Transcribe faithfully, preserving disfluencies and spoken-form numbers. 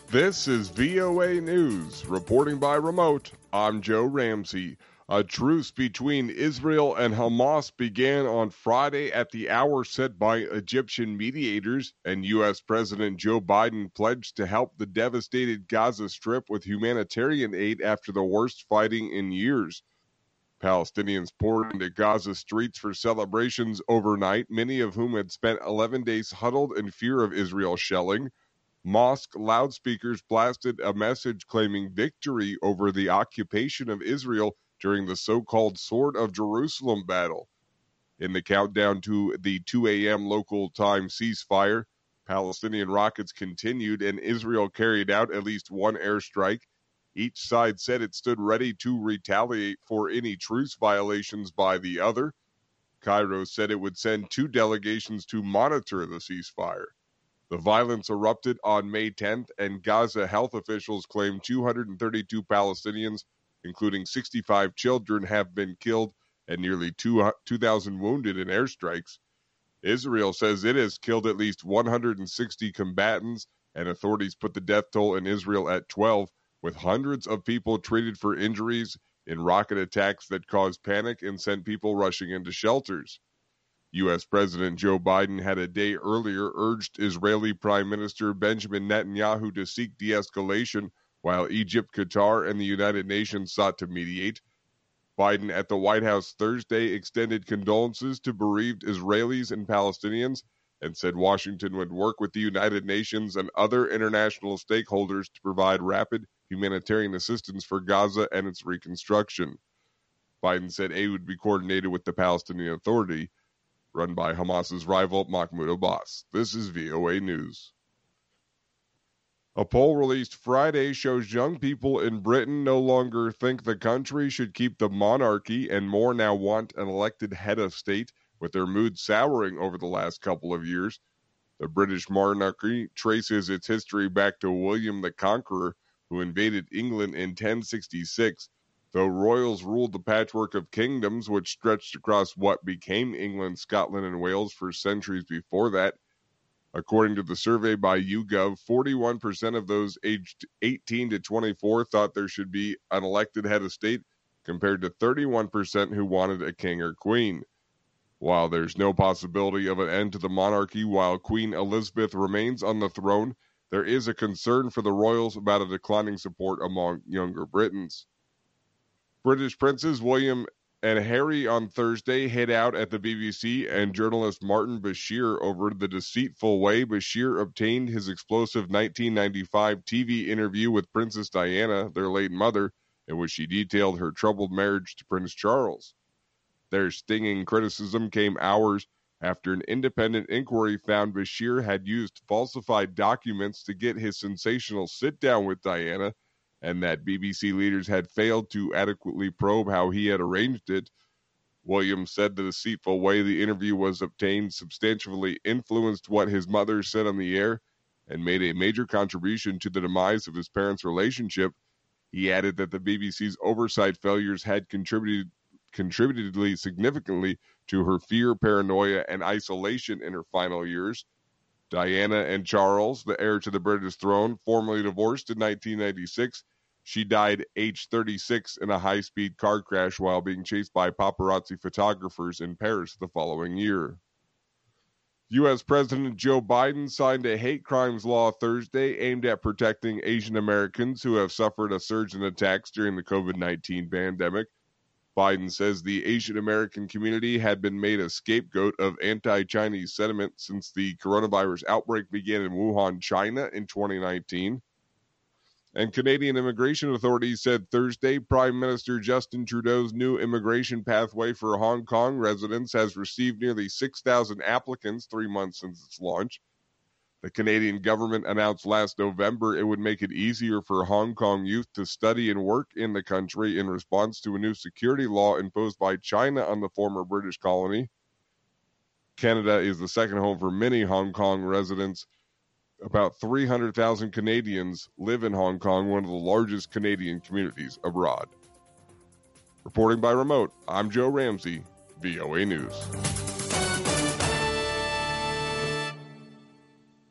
This is V O A News. Reporting by remote, I'm Joe Ramsey. A truce between Israel and Hamas began on Friday at the hour set by Egyptian mediators, and U S. President Joe Biden pledged to help the devastated Gaza Strip with humanitarian aid after the worst fighting in years. Palestinians poured into Gaza streets for celebrations overnight, many of whom had spent eleven days huddled in fear of Israel shelling. Mosque loudspeakers blasted a message claiming victory over the occupation of Israel during the so-called Sword of Jerusalem battle. In the countdown to the two a.m. local time ceasefire, Palestinian rockets continued and Israel carried out at least one airstrike. Each side said it stood ready to retaliate for any truce violations by the other. Cairo said it would send two delegations to monitor the ceasefire. The violence erupted on May tenth, and Gaza health officials claim two hundred thirty-two Palestinians, including sixty-five children, have been killed and nearly two thousand wounded in airstrikes. Israel says it has killed at least one hundred sixty combatants, and authorities put the death toll in Israel at twelve, with hundreds of people treated for injuries in rocket attacks that caused panic and sent people rushing into shelters. U S. President Joe Biden had a day earlier urged Israeli Prime Minister Benjamin Netanyahu to seek de-escalation, while Egypt, Qatar, and the United Nations sought to mediate. Biden at the White House Thursday extended condolences to bereaved Israelis and Palestinians and said Washington would work with the United Nations and other international stakeholders to provide rapid humanitarian assistance for Gaza and its reconstruction. Biden said aid would be coordinated with the Palestinian Authority, run by Hamas's rival Mahmoud Abbas. This is V O A News. A poll released Friday shows young people in Britain no longer think the country should keep the monarchy and more now want an elected head of state, with their mood souring over the last couple of years. The British monarchy traces its history back to William the Conqueror, who invaded England in ten sixty-six. Though royals ruled the patchwork of kingdoms which stretched across what became England, Scotland, and Wales for centuries before that. According to the survey by YouGov, forty-one percent of those aged eighteen to twenty-four thought there should be an elected head of state, compared to thirty-one percent who wanted a king or queen. While there's no possibility of an end to the monarchy while Queen Elizabeth remains on the throne, there is a concern for the royals about a declining support among younger Britons. British princes William and Harry on Thursday hid out at the B B C and journalist Martin Bashir over the deceitful way Bashir obtained his explosive nineteen ninety-five T V interview with Princess Diana, their late mother, in which she detailed her troubled marriage to Prince Charles. Their stinging criticism came hours after an independent inquiry found Bashir had used falsified documents to get his sensational sit-down with Diana, and that B B C leaders had failed to adequately probe how he had arranged it. Williams said the deceitful way the interview was obtained substantially influenced what his mother said on the air and made a major contribution to the demise of his parents' relationship. He added that the B B C's oversight failures had contributed contributed significantly to her fear, paranoia, and isolation in her final years. Diana and Charles, the heir to the British throne, formally divorced in nineteen ninety-six. She died aged thirty-six in a high-speed car crash while being chased by paparazzi photographers in Paris the following year. U S. President Joe Biden signed a hate crimes law Thursday aimed at protecting Asian Americans who have suffered a surge in attacks during the covid nineteen pandemic. Biden says the Asian American community had been made a scapegoat of anti-Chinese sentiment since the coronavirus outbreak began in Wuhan, China in twenty nineteen. And Canadian immigration authorities said Thursday Prime Minister Justin Trudeau's new immigration pathway for Hong Kong residents has received nearly six thousand applicants three months since its launch. The Canadian government announced last November it would make it easier for Hong Kong youth to study and work in the country in response to a new security law imposed by China on the former British colony. Canada is the second home for many Hong Kong residents. About three hundred thousand Canadians live in Hong Kong, one of the largest Canadian communities abroad. Reporting by remote, I'm Joe Ramsey, V O A News.